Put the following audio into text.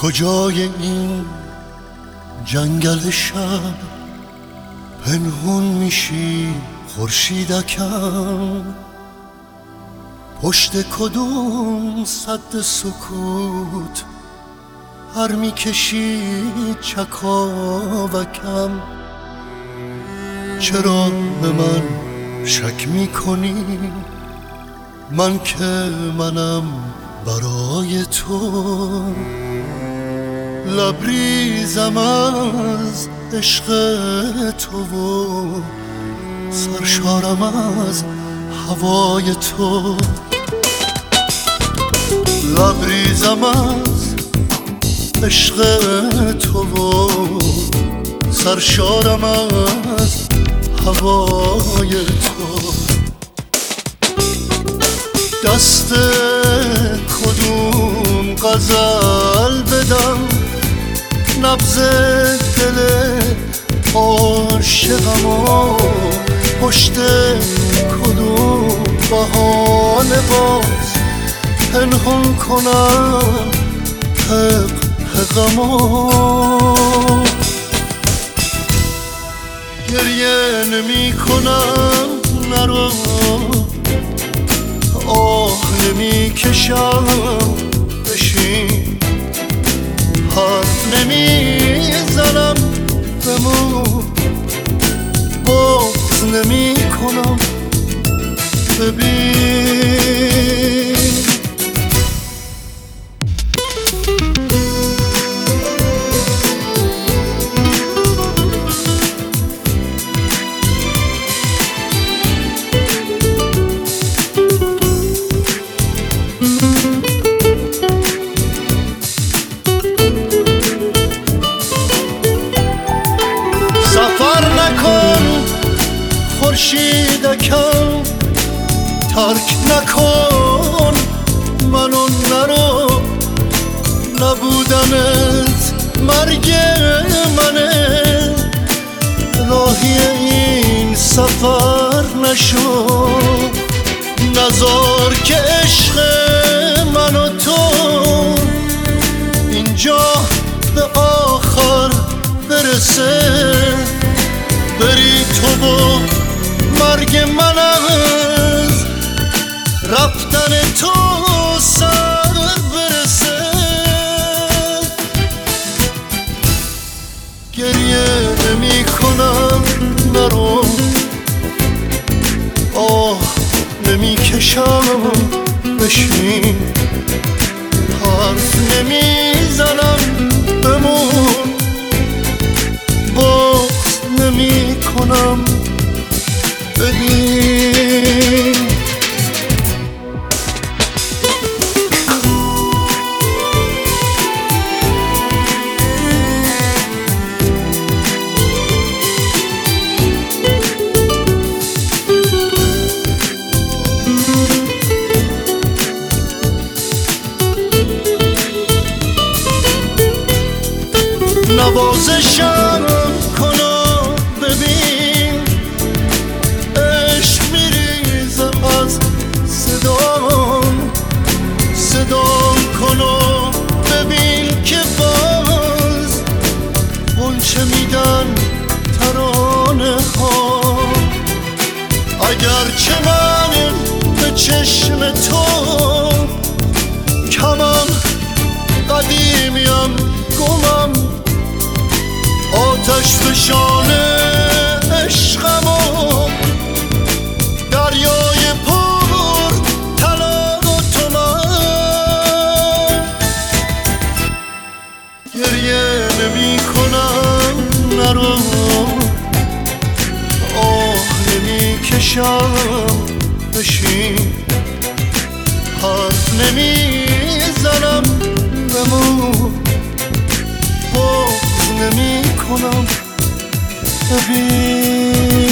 کجای این جنگل شب پنهون میشی خورشیدکم؟ پشت کدوم سد سکوت هر میکشی چکاوکم؟ چرا به من شک میکنی؟ من که منم برای تو، لبریزم از عشق تو و سرشارم از هوای تو. لبریزم از عشق تو و سرشارم از هوای تو. دست کدوم غزل بدم نبض دل عاشقمو؟ پشت کدوم بهانه باز پنهان کنم غمو؟ گریه نمی کنم نرو، آه نمی کشم بشین، حرف نمی زنم بمون، بغض نمی کنم ببین. سفر نکن خورشیدکم، ترک نکن منو نرو، نبودنت مرگ منه، راهی این سفر نشو، نذار که عشق من و تو اینجا به آخر برسه، بری تو و مرگ من از رفتن تو سر برسه. گریه نمی کنم نرو، آه نمی کشم بشین، حرف نمی زنم بمون، بغض نمی کنم ببین. نوازشم کنو ببین، عشق میریزه از صدام، صدام کنو ببین که باز غنچه میدن ترانه ها. اگرچه من به چشم تو کمم، قدیمیم گمم، آتش فشان عشقمو دریای پر طلا و تومن. گریه نمی کنم نرو، آه نمی کشم بشین، حرف نمی زنم بمون، بغض نمی کنم ببین.